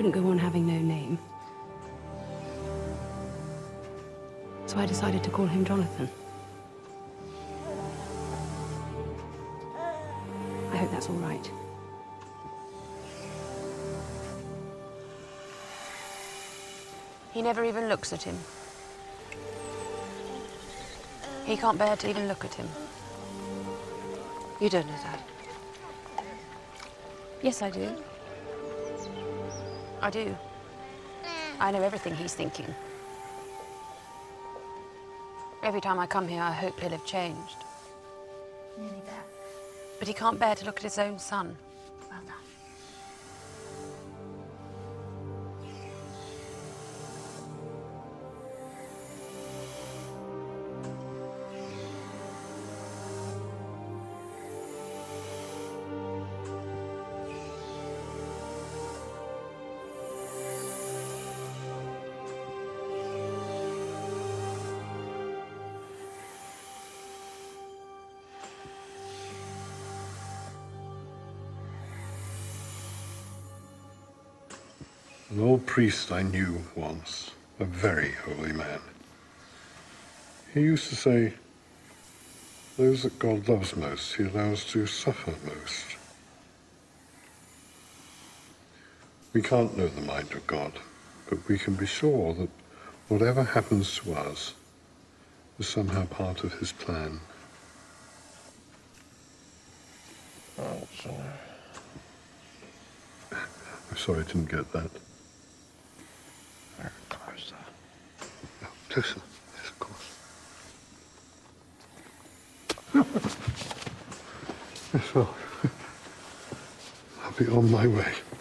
couldn't go on having no name. So I decided to call him Jonathan. I hope that's all right. He never even looks at him. He can't bear to even look at him. You don't know that? Yes, I do. I do. I know everything he's thinking. Every time I come here, I hope he'll have changed. Nearly there. But he can't bear to look at his own son. Well done. An old priest I knew once, a very holy man. He used to say, those that God loves most, he allows to suffer most. We can't know the mind of God, but we can be sure that whatever happens to us is somehow part of his plan. I'm sorry I didn't get that. Closer. Oh, closer. Yes, of course. Yes, well, I'll be on my way.